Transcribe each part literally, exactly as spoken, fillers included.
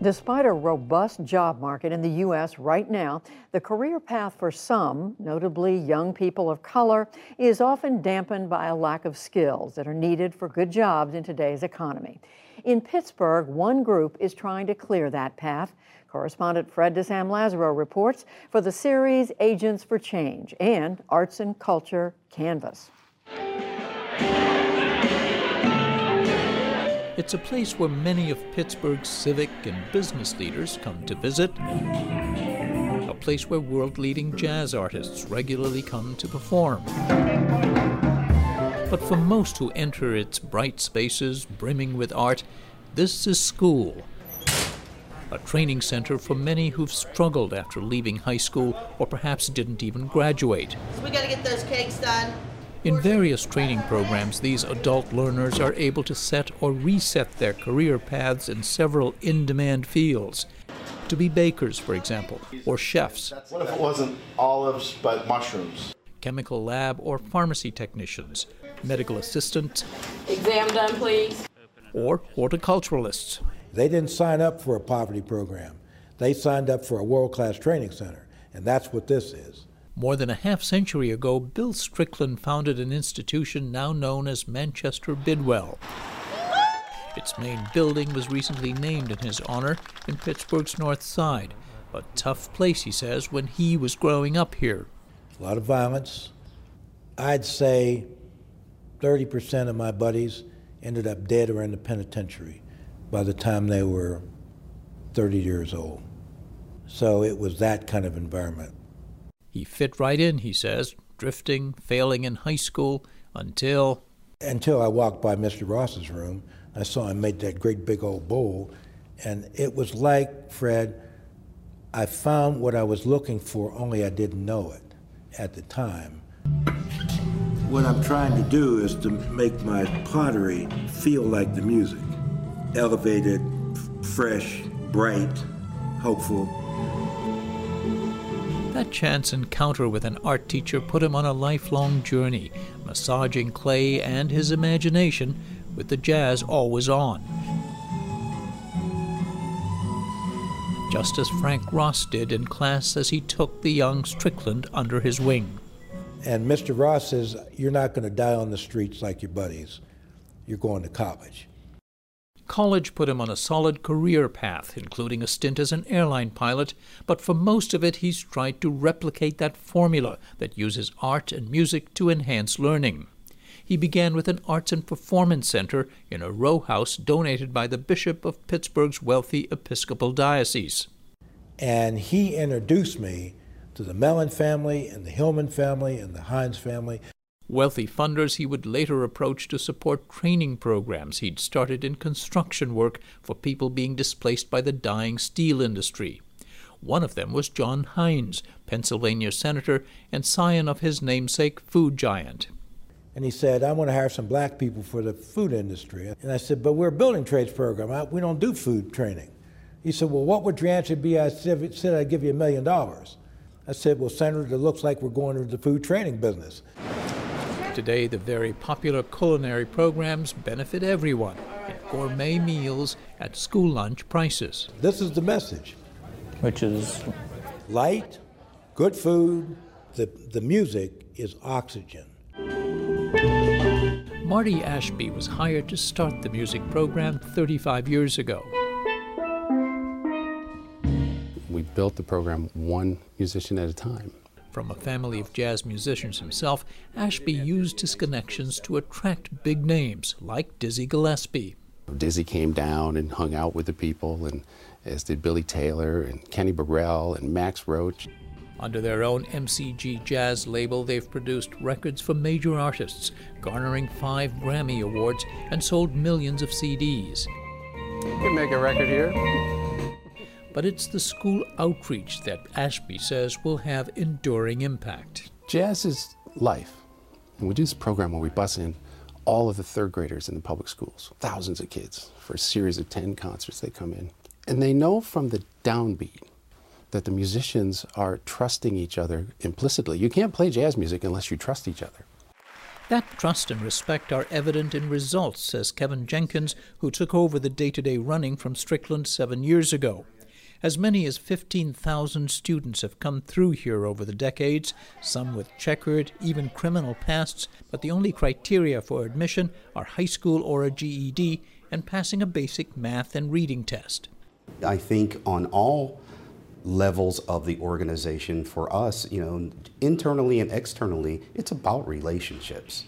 Despite a robust job market in the U S right now, the career path for some, notably young people of color, is often dampened by a lack of skills that are needed for good jobs in today's economy. In Pittsburgh, one group is trying to clear that path. Correspondent Fred DeSam-Lazaro reports for the series Agents for Change and Arts and Culture Canvas. It's a place where many of Pittsburgh's civic and business leaders come to visit. A place where world-leading jazz artists regularly come to perform. But for most who enter its bright spaces brimming with art, this is school. A training center for many who've struggled after leaving high school or perhaps didn't even graduate. We gotta get those cakes done. In various training programs, these adult learners are able to set or reset their career paths in several in-demand fields. To be bakers, for example, or chefs. What if it wasn't olives, but mushrooms? Chemical lab or pharmacy technicians, medical assistants. Exam done, please. Or horticulturalists. They didn't sign up for a poverty program. They signed up for a world-class training center, and that's what this is. More than a half century ago, Bill Strickland founded an institution now known as Manchester Bidwell. Its main building was recently named in his honor in Pittsburgh's North Side. A tough place, he says, when he was growing up here. A lot of violence. I'd say thirty percent of my buddies ended up dead or in the penitentiary by the time they were thirty years old. So it was that kind of environment. He fit right in, he says, drifting, failing in high school, until... Until I walked by Mister Ross's room. I saw him make that great big old bowl, and it was like, Fred, I found what I was looking for, only I didn't know it at the time. What I'm trying to do is to make my pottery feel like the music. Elevated, fresh, bright, hopeful. That chance encounter with an art teacher put him on a lifelong journey, massaging clay and his imagination with the jazz always on. Just as Frank Ross did in class as he took the young Strickland under his wing. And Mister Ross says, you're not going to die on the streets like your buddies. You're going to college. College put him on a solid career path, including a stint as an airline pilot, but for most of it he's tried to replicate that formula that uses art and music to enhance learning. He began with an arts and performance center in a row house donated by the Bishop of Pittsburgh's wealthy Episcopal diocese. And he introduced me to the Mellon family and the Hillman family and the Hines family. Wealthy funders he would later approach to support training programs he'd started in construction work for people being displaced by the dying steel industry. One of them was John Hines, Pennsylvania senator and scion of his namesake food giant. And he said, I want to hire some black people for the food industry. And I said, but we're a building trades program. We don't do food training. He said, well, what would your answer be? I said, said I'd give you a million dollars. I said, well, Senator, it looks like we're going into the food training business. Today, the very popular culinary programs benefit everyone in gourmet meals at school lunch prices. This is the message. Which is? Light, good food, the, the music is oxygen. Marty Ashby was hired to start the music program thirty-five years ago. We built the program one musician at a time. From a family of jazz musicians himself, Ashby used his connections to attract big names like Dizzy Gillespie. Dizzy came down and hung out with the people, and as did Billy Taylor and Kenny Burrell and Max Roach. Under their own M C G Jazz label, they've produced records for major artists, garnering five Grammy Awards and sold millions of C Ds. You can make a record here. But it's the school outreach that Ashby says will have enduring impact. Jazz is life. And we do this program where we bus in all of the third graders in the public schools, thousands of kids, for a series of ten concerts they come in. And they know from the downbeat that the musicians are trusting each other implicitly. You can't play jazz music unless you trust each other. That trust and respect are evident in results, says Kevin Jenkins, who took over the day-to-day running from Strickland seven years ago. As many as fifteen thousand students have come through here over the decades, some with checkered, even criminal pasts, but the only criteria for admission are high school or a G E D and passing a basic math and reading test. I think on all levels of the organization, for us, you know, internally and externally, it's about relationships.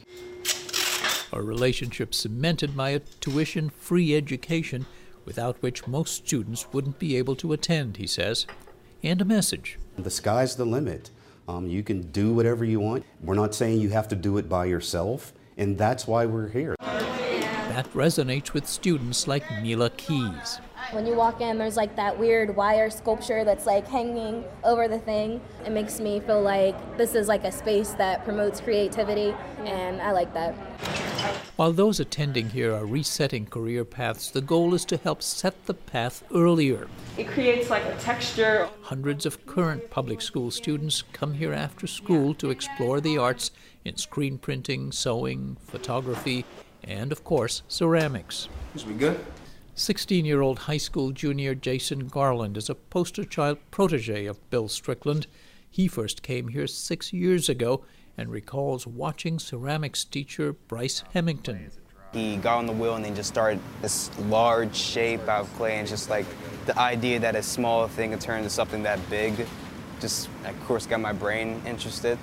A relationship cemented by a tuition-free education without which most students wouldn't be able to attend, he says, and a message. The sky's the limit. Um, you can do whatever you want. We're not saying you have to do it by yourself, and that's why we're here. That resonates with students like Mila Keys. When you walk in, there's like that weird wire sculpture that's like hanging over the thing. It makes me feel like this is like a space that promotes creativity, and I like that. While those attending here are resetting career paths, the goal is to help set the path earlier. It creates like a texture. Hundreds of current public school students come here after school to explore the arts in screen printing, sewing, photography, and of course, ceramics. Is we good? sixteen-year-old high school junior Jason Garland is a poster child protege of Bill Strickland. He first came here six years ago and recalls watching ceramics teacher Bryce Hemington. He got on the wheel and then just started this large shape out of clay, and just like the idea that a small thing could turn into something that big just, of course, got my brain interested.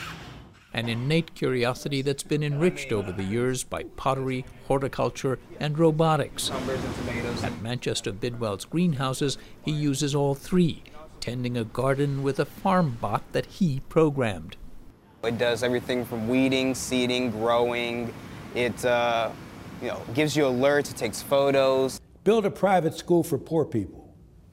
An innate curiosity that's been enriched over the years by pottery, horticulture, and robotics. At Manchester Bidwell's greenhouses, he uses all three, tending a garden with a farm bot that he programmed. It does everything from weeding, seeding, growing. It uh, you know, gives you alerts, it takes photos. Build a private school for poor people,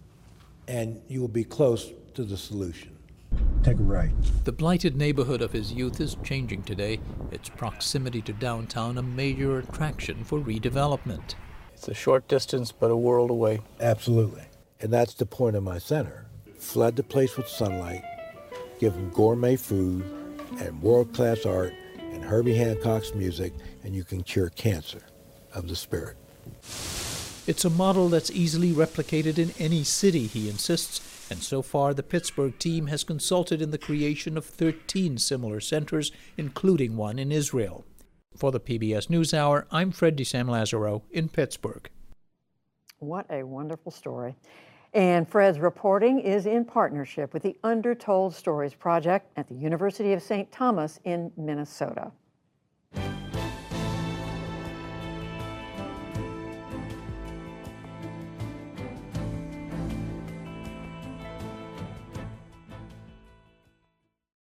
and you will be close to the solution. Take a right. The blighted neighborhood of his youth is changing today, its proximity to downtown a major attraction for redevelopment. It's a short distance, but a world away. Absolutely. And that's the point of my center. Flood the place with sunlight, give them gourmet food and world-class art and Herbie Hancock's music, and you can cure cancer of the spirit. It's a model that's easily replicated in any city, he insists, and so far the Pittsburgh team has consulted in the creation of thirteen similar centers, including one in Israel. For the P B S NewsHour, I'm Fred DeSam-Lazaro in Pittsburgh. What a wonderful story. And Fred's reporting is in partnership with the Undertold Stories Project at the University of Saint Thomas in Minnesota.